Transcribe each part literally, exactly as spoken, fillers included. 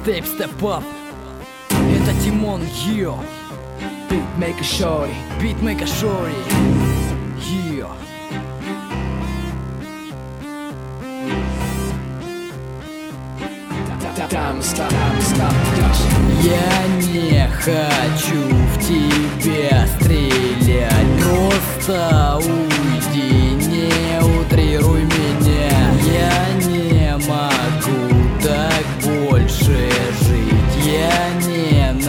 Mixtape Step Up. Это Тимон, йо. Beatmaker Shorty. Beatmaker Shorty. Йо. Я не хочу в тебя стрелять, просто уйди, не утрируй меня. Я не могу так больше жить, я ненавижу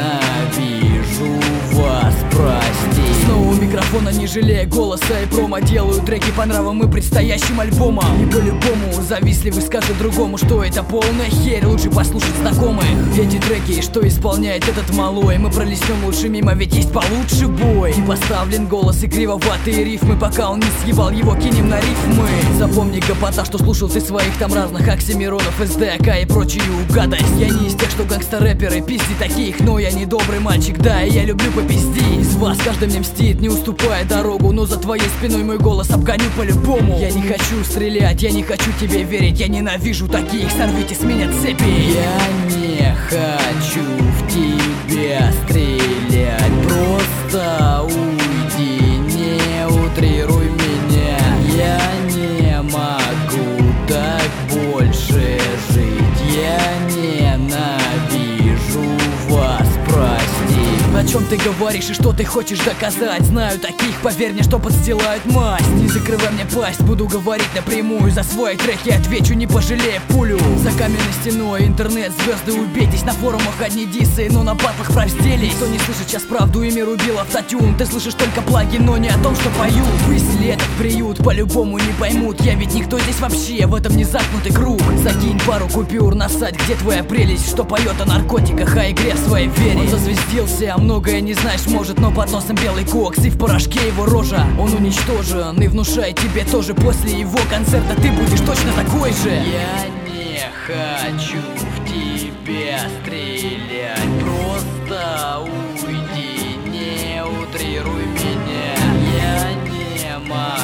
вас, прости. Снова у микрофона, не жалея голоса и промо, делаю треки по нравам и предстоящим альбомам. И по-любому завистливый скажет другому, что это полная херь, лучше послушать знакомых. Эти треки, что исполняет этот малой, мы пролистнем лучше мимо, ведь есть получше бой. И поставлен голос и кривоватые рифмы, пока он не съебал его, кинем на рифмы. Запомни, гопота, что слушал ты своих там разных Оксимиронов, СДК и прочую гадость. Я не из тех, что гангста-рэперы, пизди таких, но я не добрый мальчик, да, и я люблю попизди. Из вас каждый мне мстит, не уступая дорогу, но за твоей спиной мой голос обгоню по-любому. Я не хочу стрелять, я не хочу тебе верить, я ненавижу таких, сорвите с меня цепи. Я не хочу в тебя стрелять, просто уйди, не утрируй меня. Я не могу так больше жить, я ненавижу вас, прости. О чем ты говоришь и что ты хочешь доказать? Знаю таких, поверь мне, что подстилают масть. Не закрывай мне пасть, буду говорить напрямую. За свои треки отвечу, не пожалея пулю. За каменной стеной интернет, звезды, убейтесь. На форумах одни дисы, но на батлах провзделись. Кто не слышит сейчас правду, ими рубил автотюн. Ты слышишь только плаги, но не о том, что поют. Высели этот приют, по-любому не поймут. Я ведь никто здесь вообще, в этом не замкнутый круг. Закинь пару купюр на сайт, где твоя прелесть, что поет о наркотиках, о игре в своей вере. Он зазвездился, многое не знаешь, может, но под носом белый кокс и в порошке его рожа. Он уничтожен и внушает тебе тоже, после его концерта ты будешь точно такой же. Я не хочу в тебя стрелять, просто уйди, не утрируй меня. Я не могу